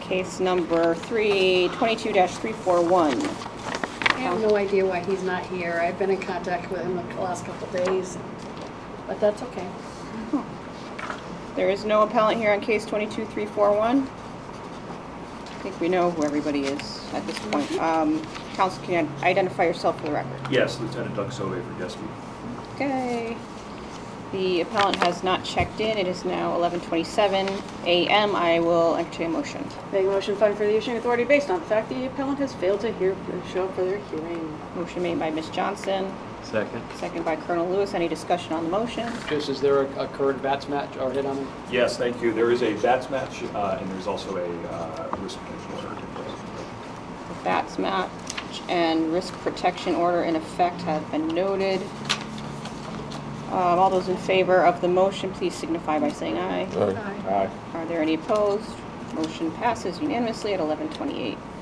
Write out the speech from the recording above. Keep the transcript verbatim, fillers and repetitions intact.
Case number three twenty-two dash three four one. I have no idea why he's not here. I've been in contact with him the last couple of days, but that's okay. There is no appellant here on case twenty-two three four one. I think we know who everybody is at this point. Um, Counsel, can you identify yourself for the record? Yes, Lieutenant Doug Sove for Guest Speak. Okay. The appellant has not checked in. It is now eleven twenty-seven a m I will entertain a motion. Make a motion fund for the issuing authority based on the fact the appellant has failed to hear, show up for their hearing. Motion made by Miz Johnson, Second. second by Colonel Lewis. Any discussion on the motion? Just, is there a, a current bats match or hit on him? Yes, thank you. There is a bats match, uh, and there's also a uh, risk protection order in place. The bats match and risk protection order in effect have been noted. Um, all those in favor of the motion, please signify by saying aye. Aye. Aye. Are there any opposed? Motion passes unanimously at eleven twenty-eight.